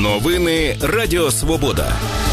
Новини Радіо Свобода.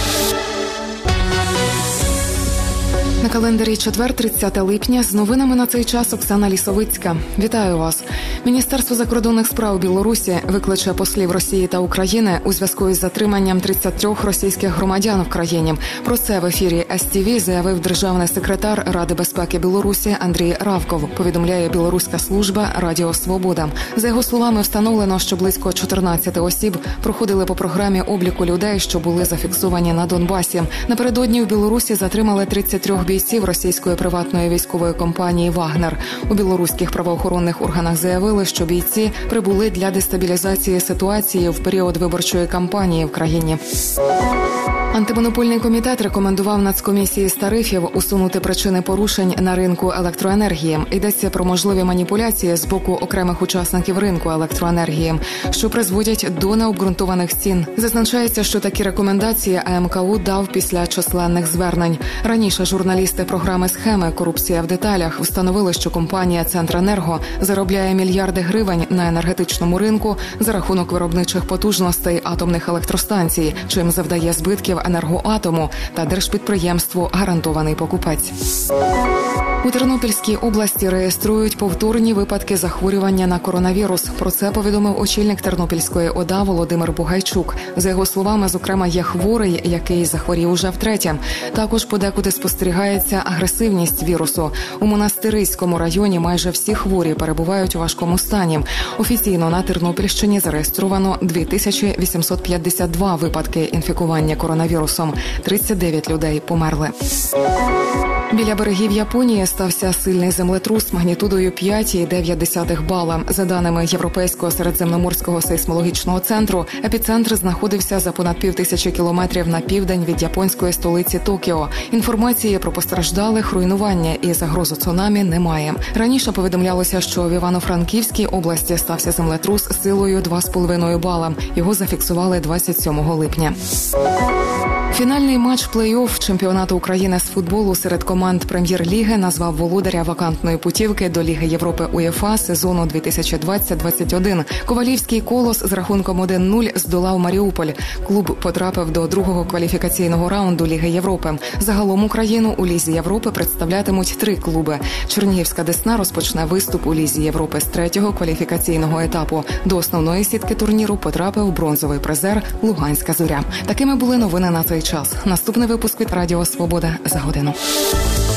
На календарі четвер, 30 липня. З новинами на цей час Оксана Лісовицька. Вітаю вас. Міністерство закордонних справ Білорусі викличе послів Росії та України у зв'язку із затриманням 33 російських громадян в країні. Про це в ефірі СТВ заявив державний секретар Ради безпеки Білорусі Андрій Равков, повідомляє білоруська служба Радіо Свобода. За його словами, встановлено, що близько 14 осіб проходили по програмі обліку людей, що були зафіксовані на Донбасі. Напередодні в Білорусі затримали 33 бійців російської приватної військової компанії «Вагнер». У білоруських правоохоронних органах заявили, що бійці прибули для дестабілізації ситуації в період виборчої кампанії в країні. Антимонопольний комітет рекомендував Нацкомісії з тарифів усунути причини порушень на ринку електроенергії. Йдеться про можливі маніпуляції з боку окремих учасників ринку електроенергії, що призводять до необґрунтованих цін. Зазначається, що такі рекомендації АМКУ дав після численних звернень. Раніше журналісти програми «Схеми. Корупція в деталях» встановили, що компанія «Центренерго» заробляє мільярди гривень на енергетичному ринку за рахунок виробничих потужностей атомних електростанцій, чим завдає збитків «Енергоатому» та держпідприємству «Гарантований покупець». У Тернопільській області реєструють повторні випадки захворювання на коронавірус. Про це повідомив очільник Тернопільської ОДА Володимир Бугайчук. За його словами, зокрема, є хворий, який захворів уже втретє. Також подекуди спостерігається агресивність вірусу. У Монастириському районі майже всі хворі перебувають у важкому стані. Офіційно на Тернопільщині зареєстровано 2852 випадки інфікування коронавірусом. 39 людей померли. Біля берегів Японії стався сильний землетрус магнітудою 5,9 бала. За даними Європейського середземноморського сейсмологічного центру, епіцентр знаходився за понад 5000 кілометрів на південь від японської столиці Токіо. Інформації про постраждалих, руйнування і загрозу цунамі немає. Раніше повідомлялося, що в Івано-Франківській області стався землетрус силою 2,5 бала. Його зафіксували 27 липня. Фінальний матч плей-офф чемпіонату України з футболу серед команд Прем'єр-ліги назвав володаря вакантної путівки до Ліги Європи УЄФА сезону 2020-21. Ковалівський «Колос» з рахунком 1-0 здолав Маріуполь. Клуб потрапив до другого кваліфікаційного раунду Ліги Європи. Загалом Україну у Лізі Європи представлятимуть 3 клуби. Чернігівська «Десна» розпочне виступ у Лізі Європи з 3-го кваліфікаційного етапу. До основної сітки турніру потрапив бронзовий призер Луганська «Зоря». Такими були новини на цей час. Наступний випуск від Радіо Свобода за годину.